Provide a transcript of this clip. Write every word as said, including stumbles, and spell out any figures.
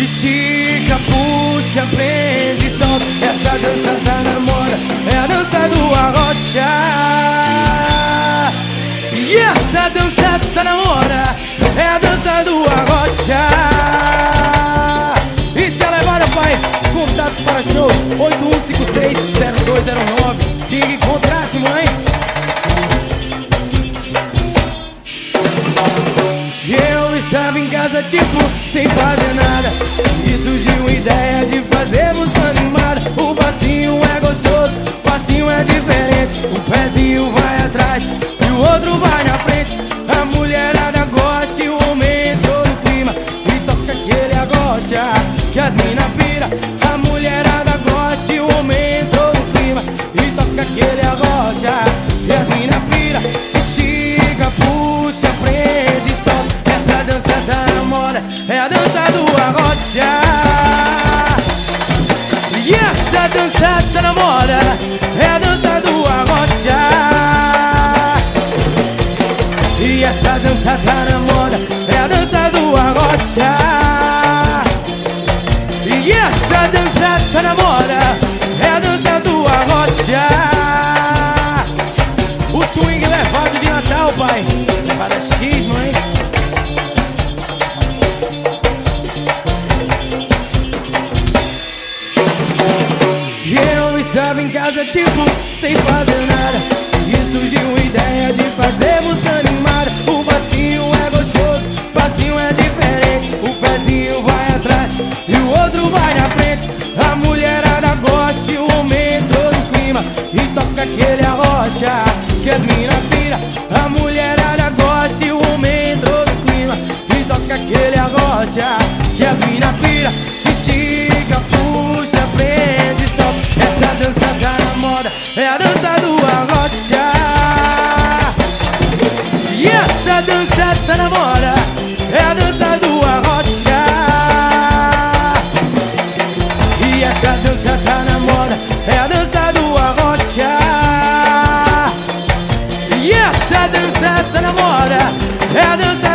Estica, puxa, prende, solta. Essa dança tá na moda, é a dança do arrocha. E essa dança tá na moda, é a dança do arrocha. E se ela é moda, pai, contatos para show oito um cinco seis zero dois zero nove. Ligue, contrate, mãe. Eu estava em casa, tipo, sem fazer nada, e surgiu a ideia de fazer música animada. O passinho é gostoso, o passinho é diferente. O pezinho vai atrás e o outro vai na frente. A mulherada gosta e o homem entrou no clima e toca aquele arrocha que as mina pira. A mulherada gosta e o homem entrou no clima e toca aquele arrocha que as mina pira. Estica, puxa, prende, solta. Essa dança tá na moda, é a dança do arrocha. E essa dança tá na moda, é a dança do arrocha. E essa dança tá na moda, é a dança do arrocha. E essa dança tá na moda, é a dança do arrocha. O swing levado de Natal, pai, levada X, mãe. Eu estava em casa, tipo, sem fazer nada, e surgiu a ideia de fazer música animada. O passinho é gostoso, o passinho é diferente. O pezinho vai atrás e o outro vai na frente. A mulherada gosta e o homem entrou no clima e toca aquele arrocha que as mina pira. A mulherada gosta e o homem entrou no clima e toca aquele arrocha que as mina pira. Estica, puxa, prende, solta. Essa dança tá na moda, é a dança do arrocha. E essa dança tá na moda, é a dança do arrocha. E essa dança tá na moda, é a dança do arrocha. E essa dança tá na moda, é a dança